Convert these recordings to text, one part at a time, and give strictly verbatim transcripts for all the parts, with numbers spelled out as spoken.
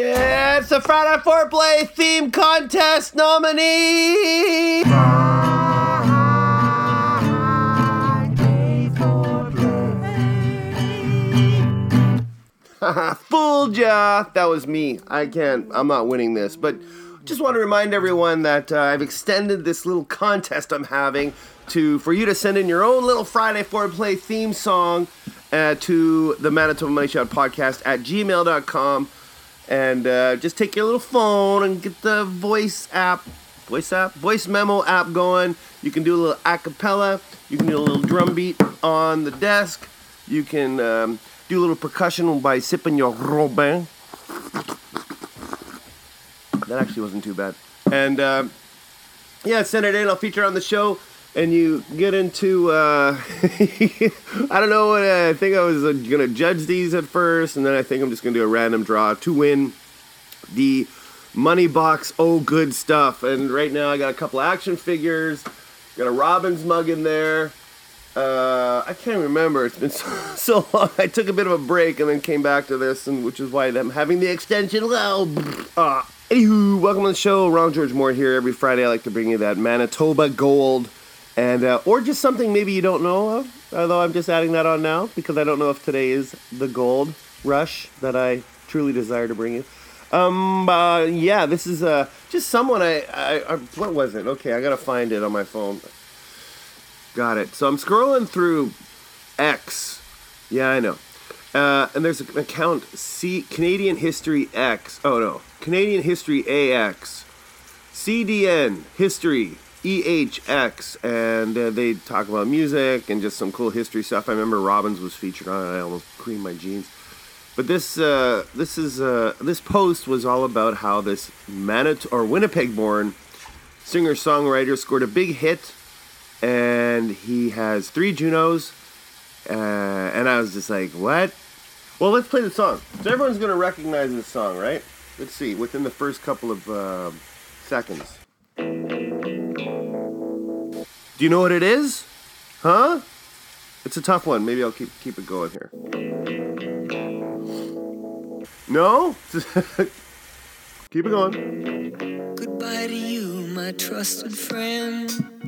It's the Friday Foreplay Theme Contest nominee! Haha, fooled ya! That was me. I can't, I'm not winning this, but just want to remind everyone that uh, I've extended this little contest I'm having to for you to send in your own little Friday Foreplay theme song uh, to the Manitoba Money Shot podcast at gmail dot com. And uh, just take your little phone and get the voice app, voice app, voice memo app going. You can do a little a cappella. You can do a little drum beat on the desk. You can um, do a little percussion by sipping your Robin. That actually wasn't too bad. And uh, yeah, send it in. I'll feature on the show. And you get into, uh, I don't know, what, uh, I think I was uh, going to judge these at first, and then I think I'm just going to do a random draw to win the Money Box Oh Good Stuff. And right now I got a couple action figures, got a Robbins mug in there. Uh, I can't remember, it's been so, so long. I took a bit of a break and then came back to this, and which is why I'm having the extension. Well, uh, anywho, welcome to the show. Ron George Moore here. Every Friday I like to bring you that Manitoba Gold. And uh, or just something maybe you don't know of, although I'm just adding that on now because I don't know if today is the gold rush that I truly desire to bring you. Um, uh, yeah, this is uh, just someone I, I, I, what was it? Okay, I gotta find it on my phone. Got it. So I'm scrolling through X. Yeah, I know. Uh, and there's an account, C Canadian History X. Oh no, Canadian History A X. C D N History E H X, and uh, they talk about music and just some cool history stuff. I remember Robbins was featured on it. I almost creamed my jeans. But this uh, this is uh, this post was all about how this Manit or Winnipeg-born singer-songwriter scored a big hit, and he has three Junos. Uh, and I was just like, what? Well, let's play the song. So everyone's gonna recognize this song, right? Let's see. Within the first couple of uh, seconds. Do you know what it is? Huh? It's a tough one. Maybe I'll keep keep it going here. No? Keep it going. Goodbye to you, my trusted friend.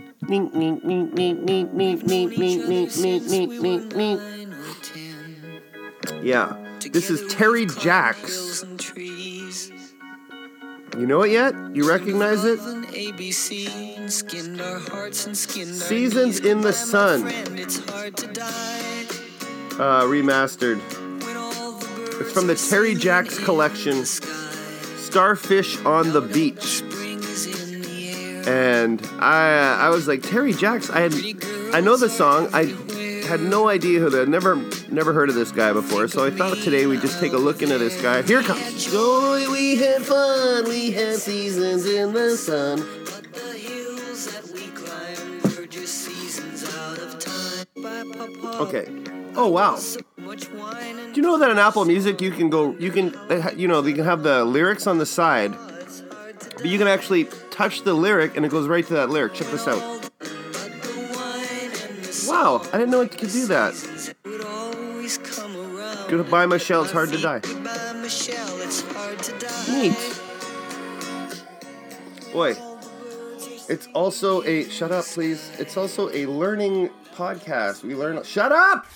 Yeah. This is Terry Jacks. You know it yet? You recognize it? Seasons in the Sun. Uh, remastered. It's from the Terry Jacks collection, Starfish on the Beach. And I I was like, Terry Jacks, I had I know the song. I had no idea who the never never heard of this guy before, so I thought today we'd just take a look into this guy. Here it comes. Oh, we had fun, we had seasons in the sun. But the hills that we climbed were just seasons out of time. Okay. Oh wow. Do you know that on Apple Music you can go you can you know you can have the lyrics on the side, but you can actually touch the lyric and it goes right to that lyric. Check this out. Wow, I didn't know it could do that. Goodbye, Michelle, it's hard to die. Neat. Boy, it's also a, shut up please, it's also a learning podcast. We learn, shut up!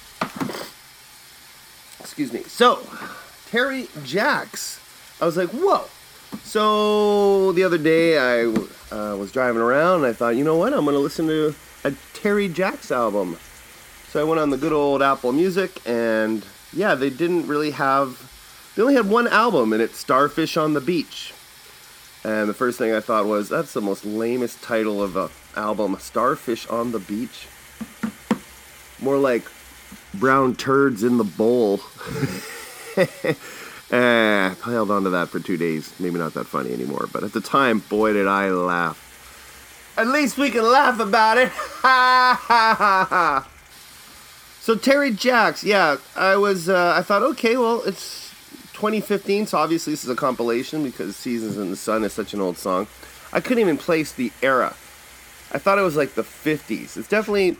Excuse me. So, Terry Jacks. I was like, whoa. So, the other day I uh, was driving around and I thought, you know what, I'm going to listen to a Terry Jacks album. So I went on the good old Apple Music, and yeah, they didn't really have, they only had one album, and it's Starfish on the Beach. And the first thing I thought was, that's the most lamest title of a album, Starfish on the Beach. More like brown turds in the bowl. eh, I held on to that for two days. Maybe not that funny anymore, but at the time, boy, did I laugh. At least we can laugh about it. Ha ha ha ha. So Terry Jacks, yeah, I was, uh, I thought, okay, well, it's twenty fifteen, so obviously this is a compilation because Seasons in the Sun is such an old song. I couldn't even place the era. I thought it was like the fifties. It's definitely,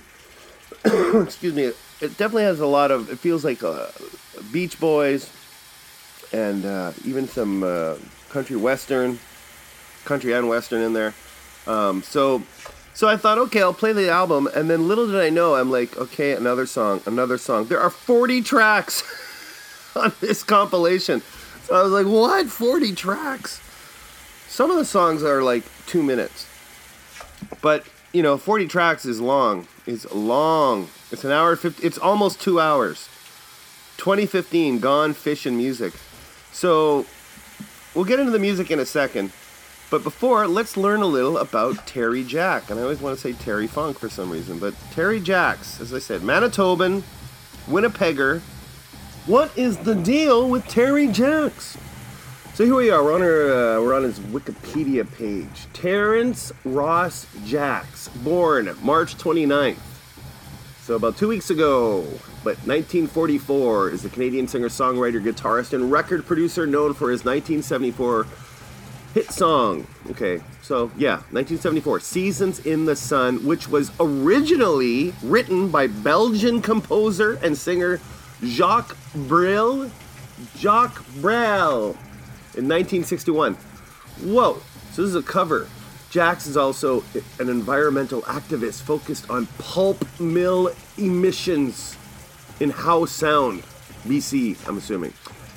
excuse me, it definitely has a lot of, it feels like uh, Beach Boys, and uh, even some uh, country western, country and western in there. Um, so, so I thought, okay, I'll play the album, and then little did I know, I'm like, okay, another song, another song. There are forty tracks on this compilation. So I was like, what? forty tracks? Some of the songs are like two minutes, but you know, forty tracks is long. It's long. It's an hour fifty. It's almost two hours. twenty fifteen, Gone Fishing Music. So we'll get into the music in a second. But before, let's learn a little about Terry Jack. And I always want to say Terry Funk for some reason. But Terry Jacks, as I said, Manitoban, Winnipegger. What is the deal with Terry Jacks? So here we are. We're on, our, uh, we're on his Wikipedia page. Terrence Ross Jacks, born March twenty-ninth. So about two weeks ago. But nineteen forty-four is a Canadian singer-songwriter, guitarist, and record producer known for his nineteen seventy-four hit song. Okay, so yeah, nineteen seventy-four, Seasons in the Sun, which was originally written by Belgian composer and singer Jacques Brel. Jacques Brel in nineteen sixty-one. Whoa, so this is a cover. Jacks is also an environmental activist focused on pulp mill emissions in Howe Sound, B C, I'm assuming.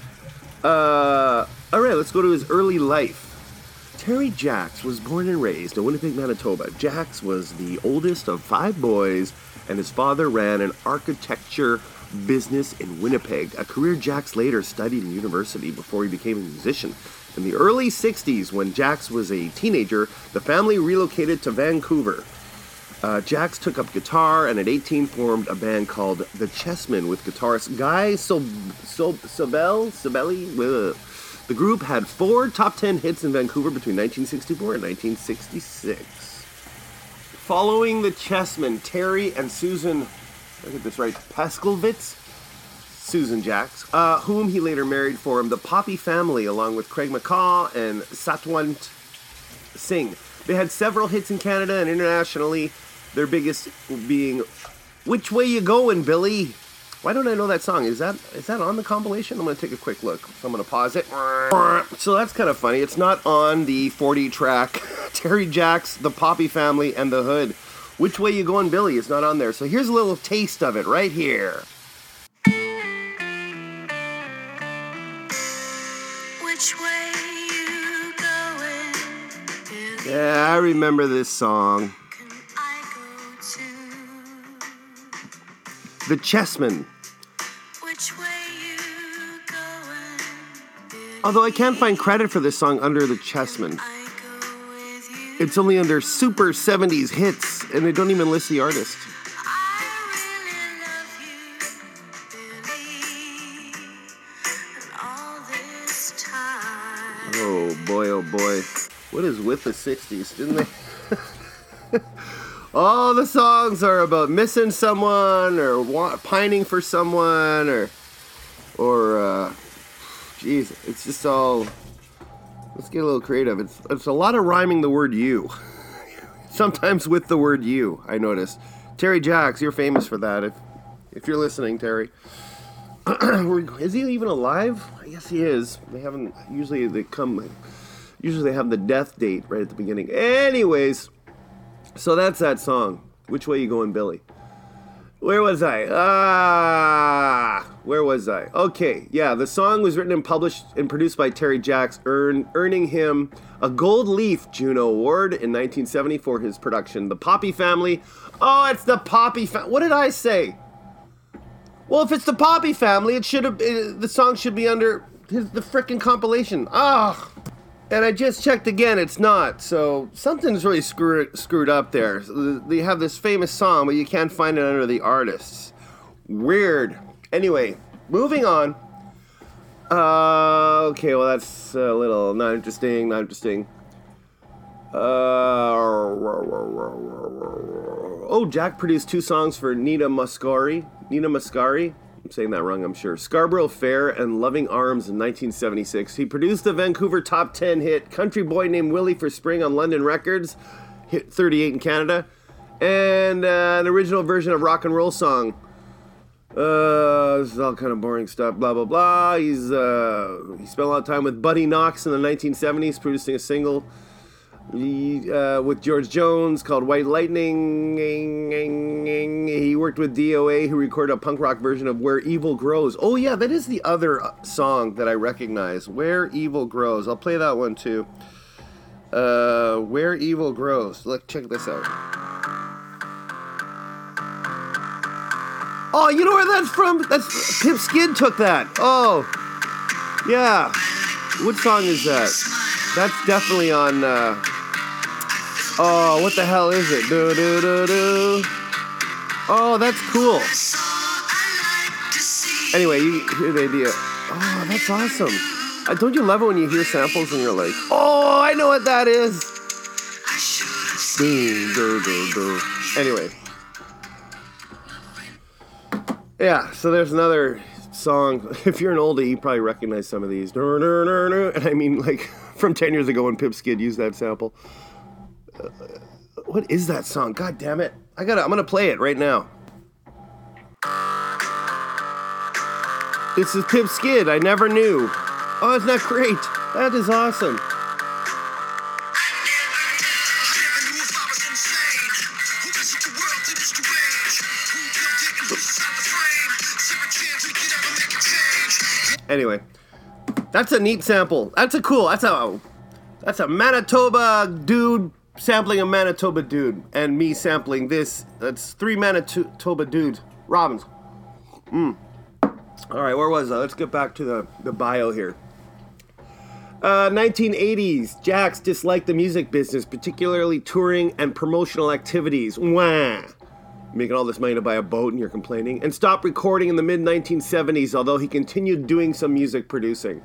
Uh, all right, let's go to his early life. Terry Jacks was born and raised in Winnipeg, Manitoba. Jacks was the oldest of five boys, and his father ran an architecture business in Winnipeg, a career Jacks later studied in university before he became a musician. In the early sixties, when Jacks was a teenager, the family relocated to Vancouver. Uh, Jacks took up guitar and at eighteen formed a band called The Chessmen with guitarist Guy Sob- Sob- Sobel? Sobelli? Ugh. The group had four top ten hits in Vancouver between nineteen sixty-four and nineteen sixty-six. Following The Chessmen, Terry and Susan, I get this right, Pascalvitz? Susan Jacks, uh, whom he later married, formed the Poppy Family along with Craig McCaw and Satwant Singh. They had several hits in Canada and internationally, their biggest being Which Way You Goin', Billy? Why don't I know that song? Is that is that on the compilation? I'm going to take a quick look. So I'm going to pause it. So that's kind of funny. It's not on the forty track Terry Jacks, The Poppy Family, and The Hood. Which Way You Goin', Billy? It's not on there. So here's a little taste of it right here. Which way you going, Billy? Yeah, I remember this song. Can I go to? The Chessmen. Which way you going, Billy? Although I can't find credit for this song under The Chessmen. It's only under Super seventies Hits, and they don't even list the artist. Oh boy, oh boy. What is with the sixties, didn't they? All the songs are about missing someone or want, pining for someone or, or, uh, geez, it's just all, let's get a little creative. It's, it's a lot of rhyming the word you. Sometimes with the word you, I noticed. Terry Jacks, you're famous for that. If, if you're listening, Terry. Is he even alive? I guess he is. They haven't, usually they come, usually they have the death date right at the beginning. Anyways, so that's that song. Which Way You Going, Billy? Where was I? Ah, where was I? Okay, yeah, the song was written and published and produced by Terry Jacks, earn, earning him a Gold Leaf Juno Award in nineteen seventy for his production, The Poppy Family. Oh, it's The Poppy Family. What did I say? Well, if it's The Poppy Family, it should have. The song should be under his, the frickin' compilation. Ah, and I just checked again. It's not. So something's really screwed screwed up there. They have this famous song, but you can't find it under the artists. Weird. Anyway, moving on. Uh, okay, well that's a little not interesting. Not interesting. Uh, oh, Jack produced two songs for Nina Muscari. Nina Muscari, I'm saying that wrong, I'm sure. Scarborough Fair and Loving Arms in nineteen seventy-six. He produced the Vancouver top ten hit Country Boy Named Willie for Spring on London Records, hit thirty-eight in Canada, and uh, an original version of Rock and Roll Song Uh, this is all kind of boring stuff. Blah blah blah. He's uh, he spent a lot of time with Buddy Knox in the nineteen seventies, producing a single he, uh, with George Jones called "White Lightning." He worked with D O A, who recorded a punk rock version of "Where Evil Grows." Oh yeah, that is the other song that I recognize. "Where Evil Grows." I'll play that one too. Uh, "Where Evil Grows." Look, check this out. Oh, you know where that's from? That's Pimp Skid took that. Oh, yeah. What song is that? That's definitely on. Uh, oh, what the hell is it? Do do do do. Oh, that's cool. Anyway, you hear the idea. Oh, that's awesome. Uh, don't you love it when you hear samples and you're like, oh, I know what that is. Do do do do. Anyway. Yeah, so there's another song. If you're an oldie, you probably recognize some of these. And I mean, like, from ten years ago when Pimp Skid used that sample. Uh, what is that song? God damn it. I gotta, I'm gonna play it right now. This is Pimp Skid. I never knew. Oh, isn't that great? That is awesome. Anyway, that's a neat sample. That's a cool. That's a that's a Manitoba dude sampling a Manitoba dude, and me sampling this. That's three Manitoba dudes. Robins. Mm. All right, where was I? Let's get back to the the bio here. Uh, nineteen eighties. Jax disliked the music business, particularly touring and promotional activities. Wah. Making all this money to buy a boat and you're complaining. And stopped recording in the mid nineteen seventies, although he continued doing some music producing.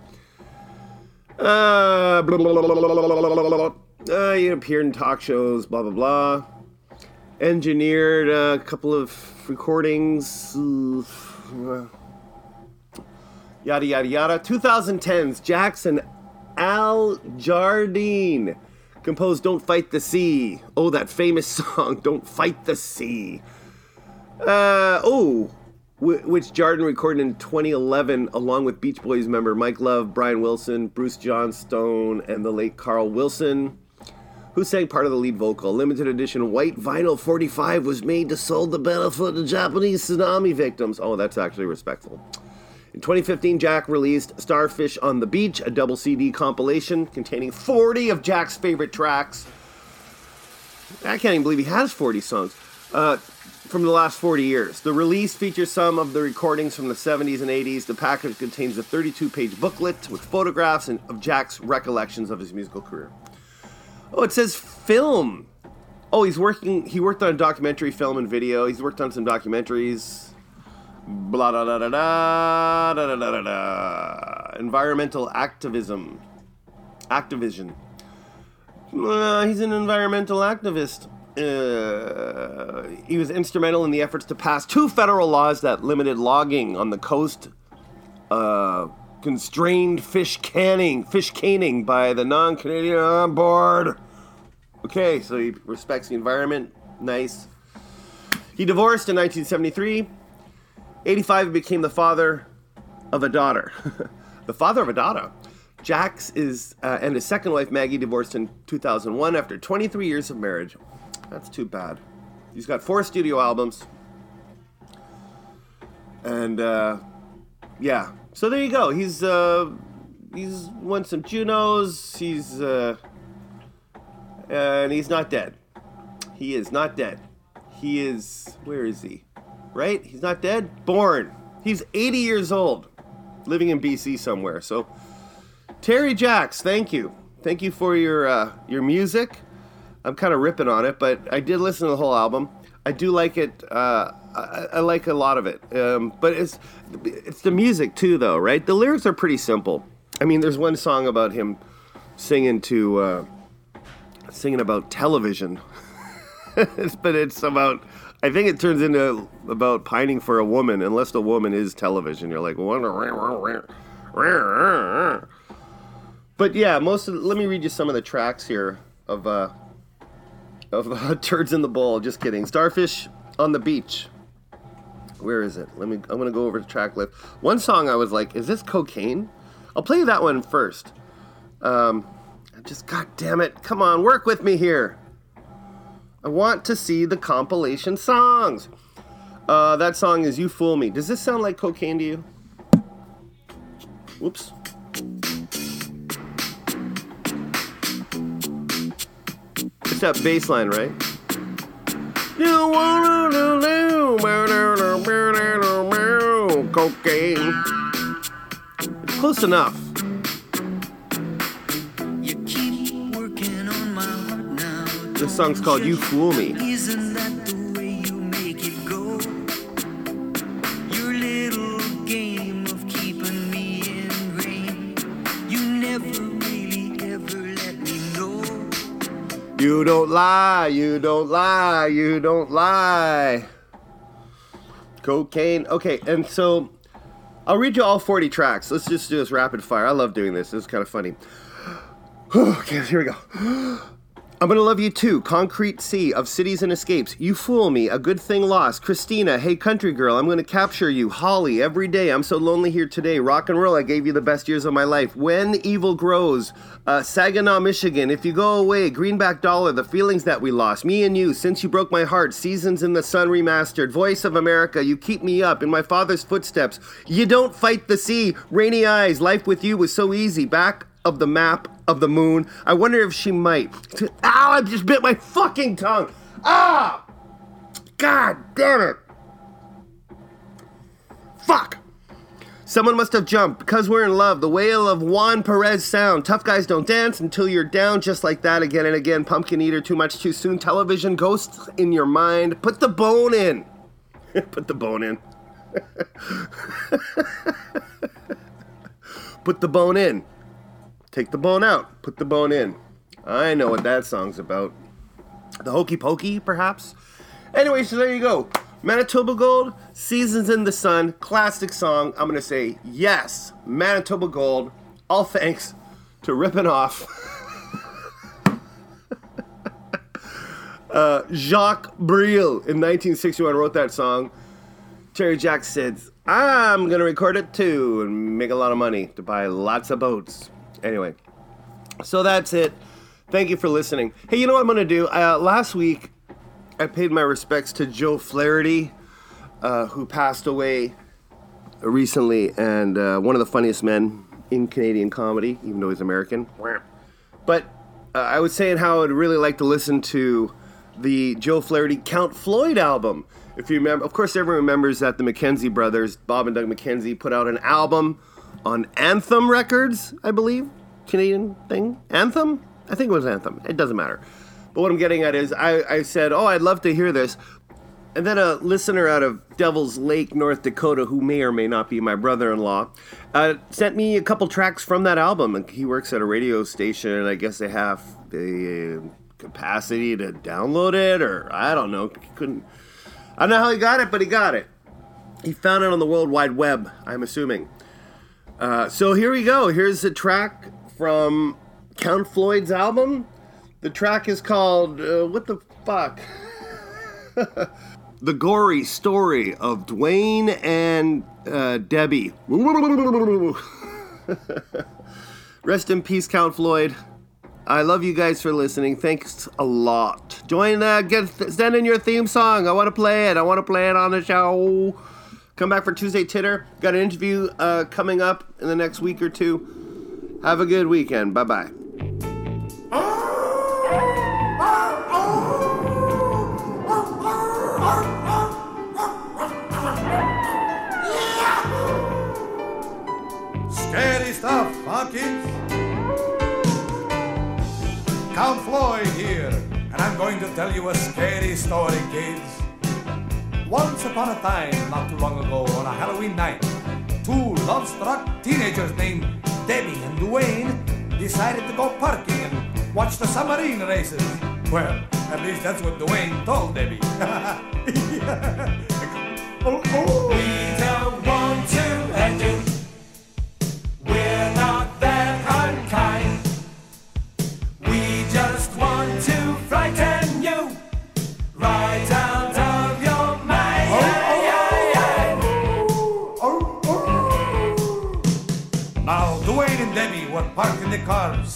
Uh, blah, blah, blah, blah, blah, blah. Uh, he appeared in talk shows, blah, blah, blah. Engineered a couple of recordings. Uh, yada, yada, yada. twenty tens, Jackson Al Jardine composed Don't Fight the Sea. Oh, that famous song, Don't Fight the Sea. Uh, oh, w- which Jardine recorded in twenty eleven along with Beach Boys member Mike Love, Brian Wilson, Bruce Johnstone, and the late Carl Wilson, who sang part of the lead vocal. Limited edition white vinyl forty-five was made to sold the benefit of Japanese tsunami victims. Oh, that's actually respectful. In twenty fifteen, Jack released Starfish on the Beach, a double C D compilation containing forty of Jack's favorite tracks. I can't even believe he has forty songs uh, from the last forty years. The release features some of the recordings from the seventies and eighties. The package contains a thirty-two page booklet with photographs and of Jack's recollections of his musical career. Oh, it says film. Oh, he's working. He worked on a documentary film and video. He's worked on some documentaries. Blah da da da da da da da da da. Environmental activism, Activision. Uh, he's an environmental activist. Uh, he was instrumental in the efforts to pass two federal laws that limited logging on the coast, uh, constrained fish canning, fish caning by the non-Canadian on board. Okay, so he respects the environment. Nice. He divorced in nineteen seventy-three. eighty-five, he became the father of a daughter. The father of a daughter. Jax is, uh, and his second wife, Maggie, divorced in two thousand one after twenty-three years of marriage. That's too bad. He's got four studio albums. And, uh, yeah. So there you go. He's, uh, he's won some Junos. He's, uh, and he's not dead. He is not dead. He is, where is he? Right? He's not dead. Born. He's eighty years old. Living in B C somewhere. So, Terry Jax, thank you. Thank you for your uh, your music. I'm kind of ripping on it, but I did listen to the whole album. I do like it. Uh, I, I like a lot of it. Um, but it's it's the music too, though, right? The lyrics are pretty simple. I mean, there's one song about him singing to uh, singing about television, but it's about. I think it turns into about pining for a woman, unless the woman is television. You're like, what? But yeah, most of the, let me read you some of the tracks here of uh, of uh, Turds in the Bowl. Just kidding. Starfish on the Beach. Where is it? Let me. I'm gonna go over to track list. One song I was like, is this Cocaine? I'll play that one first. Um, just God damn it! Come on, work with me here. I want to see the compilation songs. Uh, that song is "You Fool Me." Does this sound like Cocaine to you? Whoops. It's that bass line, right? You wanna do cocaine. It's close enough. You keep working on my heart now. This song's called "You Fool Me." Isn't that the way you make it go? Your little game of keeping me in rain. You never really ever let me know. You don't lie, you don't lie, you don't lie. Cocaine. Okay, and so I'll read you all forty tracks. Let's just do this rapid fire. I love doing this. This is kind of funny. Okay, here we go. I'm Gonna Love You Too, Concrete Sea, Of Cities and Escapes, You Fool Me, A Good Thing Lost, Christina, Hey Country Girl, I'm Gonna Capture You, Holly, Every Day, I'm So Lonely Here Today, Rock and Roll, I Gave You the Best Years of My Life, When Evil Grows, uh, Saginaw, Michigan, If You Go Away, Greenback Dollar, The Feelings That We Lost, Me and You, Since You Broke My Heart, Seasons in the Sun Remastered, Voice of America, You Keep Me Up, In My Father's Footsteps, You Don't Fight the Sea, Rainy Eyes, Life With You Was So Easy, Back of the Map of the Moon, I Wonder If She Might. Ow, I just bit my fucking tongue. Ah! God damn it. Fuck. Someone Must Have Jumped, Because We're in Love, The Wail of Juan Perez Sound, Tough Guys Don't Dance Until You're Down, Just Like That, Again and Again, Pumpkin Eater, Too Much Too Soon, Television, Ghosts in Your Mind, Put the Bone In. Put the bone in. Put the bone in. Take the bone out, put the bone in. I know what that song's about. The Hokey Pokey, perhaps? Anyway, so there you go. Manitoba Gold, Seasons in the Sun, classic song. I'm going to say yes, Manitoba Gold, all thanks to ripping off uh, Jacques Brel in nineteen sixty-one wrote that song. Terry Jack said, I'm going to record it too and make a lot of money to buy lots of boats. Anyway, so that's it. Thank you for listening. Hey, you know what I'm going to do? Uh, last week, I paid my respects to Joe Flaherty, uh, who passed away recently, and uh, one of the funniest men in Canadian comedy, even though he's American. But uh, I was saying how I'd really like to listen to the Joe Flaherty Count Floyd album. If you remember, of course, everyone remembers that the McKenzie brothers, Bob and Doug McKenzie, put out an album on Anthem Records, I believe. Canadian thing. Anthem? I think it was Anthem. It doesn't matter. But what I'm getting at is, I, I said, oh, I'd love to hear this. And then a listener out of Devil's Lake, North Dakota, who may or may not be my brother-in-law, uh, sent me a couple tracks from that album. And he works at a radio station, and I guess they have the capacity to download it, or I don't know. He couldn't. I don't know how he got it, but he got it. He found it on the World Wide Web, I'm assuming. Uh, so here we go. Here's a track from Count Floyd's album. The track is called, uh, what the fuck? The Gory Story of Dwayne and uh, Debbie. Rest in peace, Count Floyd. I love you guys for listening. Thanks a lot. Join, uh, get, send in your theme song. I want to play it. I want to play it on the show. Come back for Tuesday Titter. Got an interview uh, coming up in the next week or two. Have a good weekend. Bye-bye. Scary stuff, huh, kids? Count Floyd here, and I'm going to tell you a scary story, kids. Once upon a time, not too long ago, on a Halloween night, two love-struck teenagers named Debbie and Dwayne decided to go parking and watch the submarine races. Well, at least that's what Dwayne told Debbie. oh, oh. We don't want to end you. We're not that unkind. We just want to frighten you right out of your mind. Oh, oh, oh,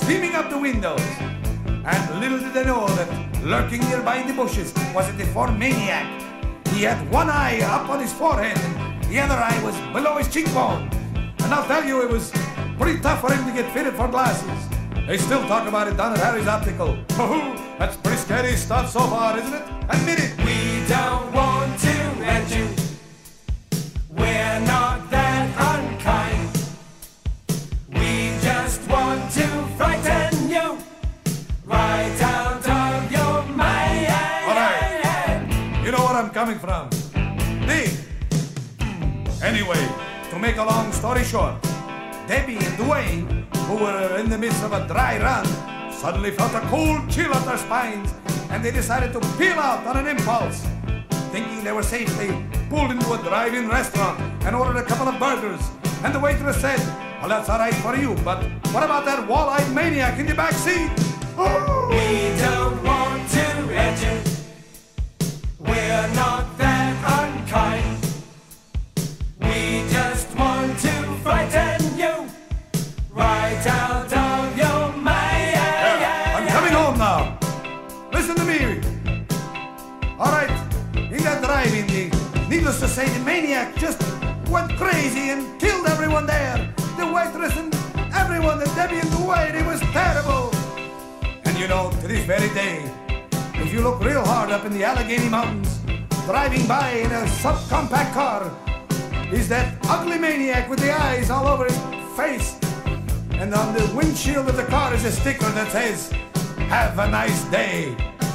cleaning up the windows. And little did they know that lurking nearby in the bushes was a deformed maniac. He had one eye up on his forehead and the other eye was below his cheekbone. And I'll tell you, it was pretty tough for him to get fitted for glasses. They still talk about it down at Harry's Optical. Oh, that's pretty scary stuff so far, isn't it? Admit it. We don't want to hurt you. We're not that unkind. We just want to frighten you right out of your mind. All right. You know where I'm coming from. Me. Anyway, to make a long story short, Debbie and Dwayne, who were in the midst of a dry run, suddenly felt a cold chill up their spines, and they decided to peel out on an impulse. Thinking they were safe, they pulled into a drive-in restaurant and ordered a couple of burgers. And the waitress said, well, that's all right for you, but what about that wall-eyed maniac in the back seat? Oh! We don't want to hurt you. We're not that unkind. We just want to frighten you right out of your mind. Yeah, I'm coming home now. Listen to me. All right, in that drive-in, the, needless to say, the maniac just went crazy and killed everyone there. The waitress and everyone, the Debbie and Dwayne, it was terrible. And you know, to this very day, if you look real hard up in the Allegheny Mountains, driving by in a subcompact car, is that ugly maniac with the eyes all over his face. And on the windshield of the car is a sticker that says, have a nice day.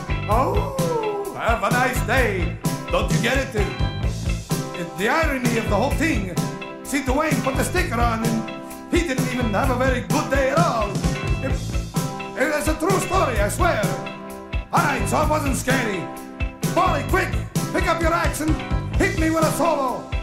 Oh, have a nice day. Don't you get it? It, the irony of the whole thing. See, Dwayne put the sticker on and he didn't even have a very good day at all. It, it, it's a true story, I swear. All right, so it wasn't scary. Polly, quick, pick up your axe and hit me with a solo.